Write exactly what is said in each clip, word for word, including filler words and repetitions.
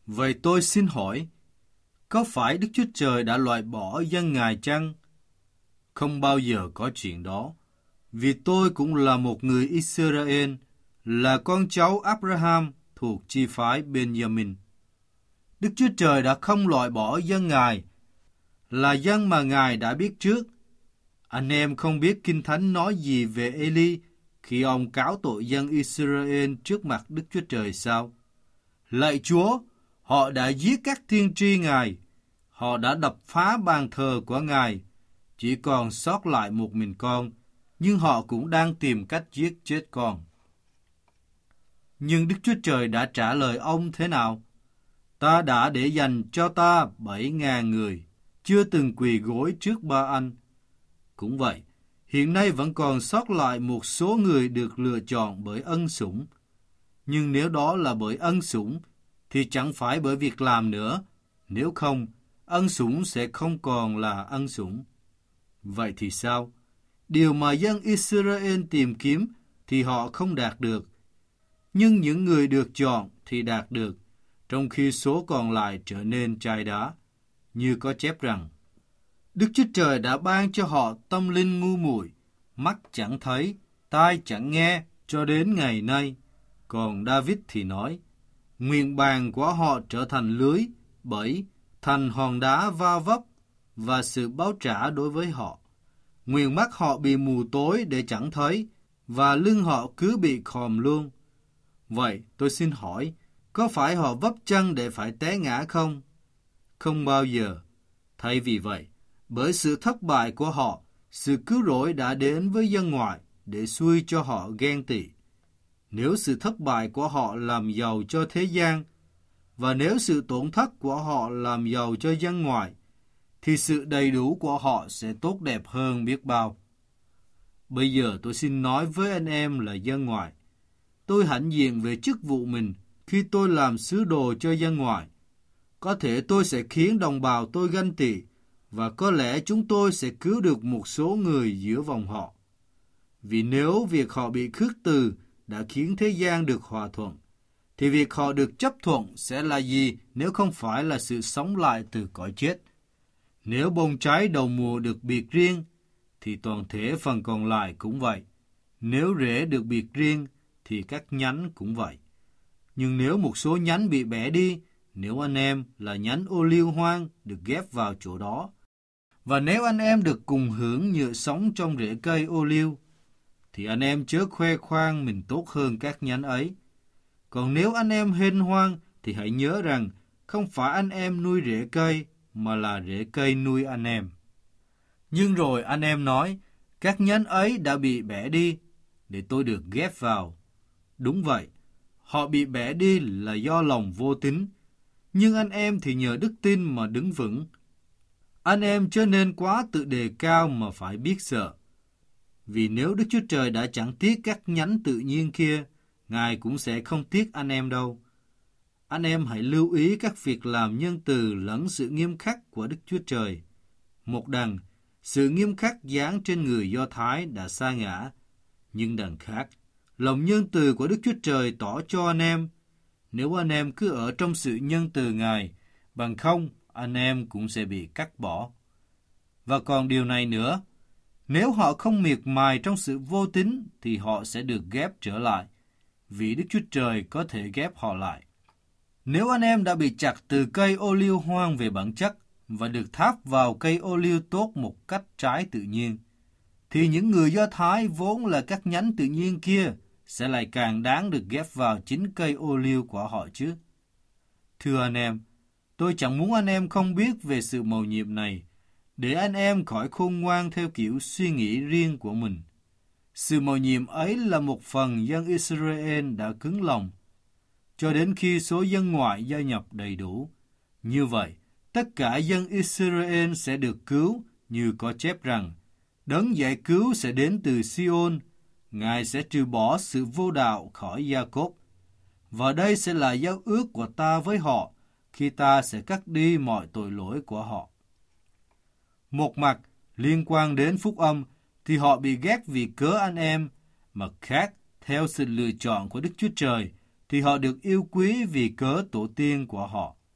Vậy tôi xin hỏi, có phải Đức Chúa Trời đã loại bỏ dân Ngài chăng? Không bao giờ có chuyện đó, vì tôi cũng là một người Israel, là con cháu Abraham thuộc chi phái Benjamin. Đức Chúa Trời đã không loại bỏ dân Ngài, là dân mà Ngài đã biết trước. Anh em không biết Kinh Thánh nói gì về Eli khi ông cáo tội dân Israel trước mặt Đức Chúa Trời sao? Lạy Chúa, họ đã giết các tiên tri Ngài, họ đã đập phá bàn thờ của Ngài, chỉ còn sót lại một mình con, nhưng họ cũng đang tìm cách giết chết con. Nhưng Đức Chúa Trời đã trả lời ông thế nào? Ta đã để dành cho ta bảy ngàn người, chưa từng quỳ gối trước ba anh. Cũng vậy, hiện nay vẫn còn sót lại một số người được lựa chọn bởi ân sủng. Nhưng nếu đó là bởi ân sủng, thì chẳng phải bởi việc làm nữa. Nếu không, ân sủng sẽ không còn là ân sủng. Vậy thì sao? Điều mà dân Israel tìm kiếm thì họ không đạt được. Nhưng những người được chọn thì đạt được, trong khi số còn lại trở nên chai đá. Như có chép rằng, Đức Chúa Trời đã ban cho họ tâm linh ngu muội, mắt chẳng thấy, tai chẳng nghe cho đến ngày nay. Còn David thì nói, nguyện bàn của họ trở thành lưới, bẫy, thành hòn đá va vấp và sự báo trả đối với họ. Nguyện mắt họ bị mù tối để chẳng thấy, và lưng họ cứ bị khòm luôn. Vậy tôi xin hỏi, có phải họ vấp chân để phải té ngã không? Không bao giờ. Thay vì vậy, bởi sự thất bại của họ, sự cứu rỗi đã đến với dân ngoại để xui cho họ ghen tị. Nếu sự thất bại của họ làm giàu cho thế gian, và nếu sự tổn thất của họ làm giàu cho dân ngoại, thì sự đầy đủ của họ sẽ tốt đẹp hơn biết bao. Bây giờ tôi xin nói với anh em là dân ngoại. Tôi hãnh diện về chức vụ mình khi tôi làm sứ đồ cho dân ngoại. Có thể tôi sẽ khiến đồng bào tôi ganh tị, và có lẽ chúng tôi sẽ cứu được một số người giữa vòng họ. Vì nếu việc họ bị khước từ đã khiến thế gian được hòa thuận, thì việc họ được chấp thuận sẽ là gì nếu không phải là sự sống lại từ cõi chết? Nếu bông trái đầu mùa được biệt riêng, thì toàn thể phần còn lại cũng vậy. Nếu rễ được biệt riêng, thì các nhánh cũng vậy. Nhưng nếu một số nhánh bị bẻ đi, nếu anh em là nhánh ô liu hoang được ghép vào chỗ đó, và nếu anh em được cùng hưởng nhựa sống trong rễ cây ô liu, thì anh em chớ khoe khoang mình tốt hơn các nhánh ấy. Còn nếu anh em hên hoang, thì hãy nhớ rằng không phải anh em nuôi rễ cây, mà là rễ cây nuôi anh em. Nhưng rồi anh em nói, các nhánh ấy đã bị bẻ đi, để tôi được ghép vào. Đúng vậy, họ bị bẻ đi là do lòng vô tín, nhưng anh em thì nhờ đức tin mà đứng vững. Anh em chớ nên quá tự đề cao mà phải biết sợ. Vì nếu Đức Chúa Trời đã chẳng tiếc các nhánh tự nhiên kia, Ngài cũng sẽ không tiếc anh em đâu. Anh em hãy lưu ý các việc làm nhân từ lẫn sự nghiêm khắc của Đức Chúa Trời. Một đằng, sự nghiêm khắc dán trên người Do Thái đã sa ngã, nhưng đằng khác, lòng nhân từ của Đức Chúa Trời tỏ cho anh em. Nếu anh em cứ ở trong sự nhân từ Ngài, bằng không anh em cũng sẽ bị cắt bỏ. Và còn điều này nữa, nếu họ không miệt mài trong sự vô tín, thì họ sẽ được ghép trở lại, vì Đức Chúa Trời có thể ghép họ lại. Nếu anh em đã bị chặt từ cây ô liu hoang về bản chất và được tháp vào cây ô liu tốt một cách trái tự nhiên, thì những người Do Thái vốn là các nhánh tự nhiên kia sẽ lại càng đáng được ghép vào chính cây ô liu của họ chứ. Thưa anh em, tôi chẳng muốn anh em không biết về sự mầu nhiệm này, để anh em khỏi khôn ngoan theo kiểu suy nghĩ riêng của mình. Sự mầu nhiệm ấy là một phần dân Israel đã cứng lòng, cho đến khi số dân ngoại gia nhập đầy đủ. Như vậy, tất cả dân Israel sẽ được cứu, như có chép rằng, đấng giải cứu sẽ đến từ Sion, Ngài sẽ trừ bỏ sự vô đạo khỏi Gia-cốp. Và đây sẽ là giao ước của ta với họ, khi ta sẽ cắt đi mọi tội lỗi của họ. Một mặt, liên quan đến phúc âm, thì họ bị ghét vì cớ anh em, mặt khác, theo sự lựa chọn của Đức Chúa Trời, thì họ được yêu quý vì cớ tổ tiên của họ.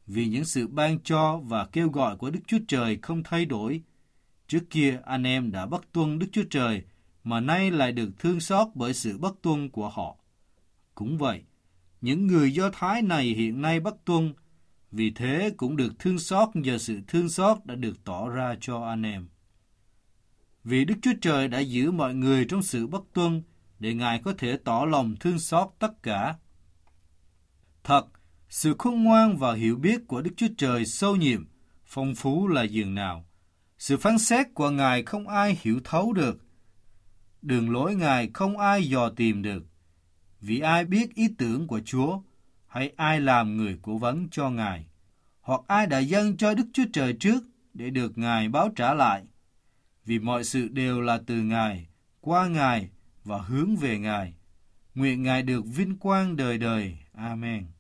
vì những sự ban cho và kêu gọi của Đức Chúa Trời không thay đổi. Trước kia anh em đã bất tuân Đức Chúa Trời, mà nay lại được thương xót bởi sự bất tuân của họ. Cũng vậy, những người Do Thái này hiện nay bất tuân, vì thế cũng được thương xót nhờ sự thương xót đã được tỏ ra cho anh em. Vì Đức Chúa Trời đã giữ mọi người trong sự bất tuân, để Ngài có thể tỏ lòng thương xót tất cả. Thật, sự khôn ngoan và hiểu biết của Đức Chúa Trời sâu nhiệm, phong phú là dường nào. Sự phán xét của Ngài không ai hiểu thấu được. Đường lối Ngài không ai dò tìm được. Vì ai biết ý tưởng của Chúa, hay ai làm người cố vấn cho Ngài, hoặc ai đã dâng cho Đức Chúa Trời trước để được Ngài báo trả lại. Vì mọi sự đều là từ Ngài, qua Ngài và hướng về Ngài. Nguyện Ngài được vinh quang đời đời. Amen.